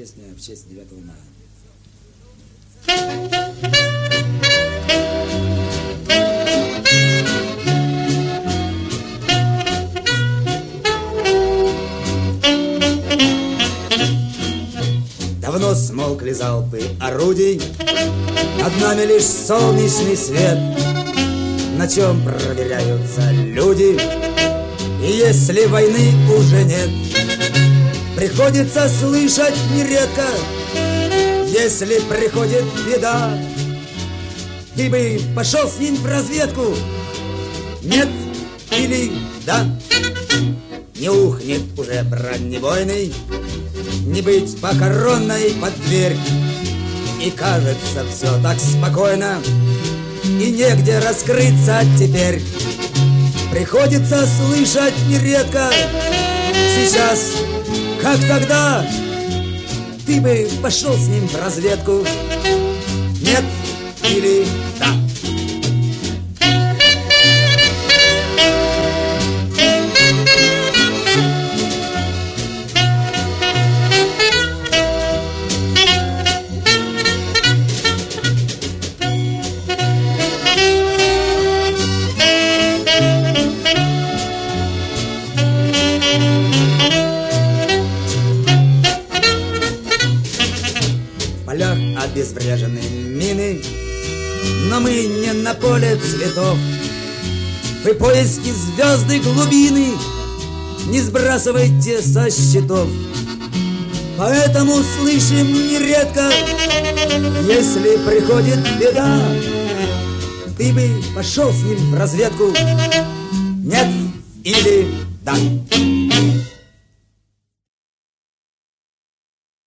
песня в честь 9 мая. Давно смолкли залпы орудий, над нами лишь солнечный свет. На чем проверяются люди, и если войны уже нет, приходится слышать нередко, если приходит беда. Ты бы пошел с ним в разведку, нет или да? Не ухнет уже бронебойный, не быть покоронной под дверь. И кажется все так спокойно, и негде раскрыться теперь. Приходится слышать нередко, сейчас, как тогда. Ты бы пошел с ним в разведку, нет или да? Обезврежены мины, но мы не на поле цветов. Вы поиски звезды глубины не сбрасывайте со счетов. Поэтому слышим нередко, если приходит беда, ты бы пошел с ним в разведку, нет или да?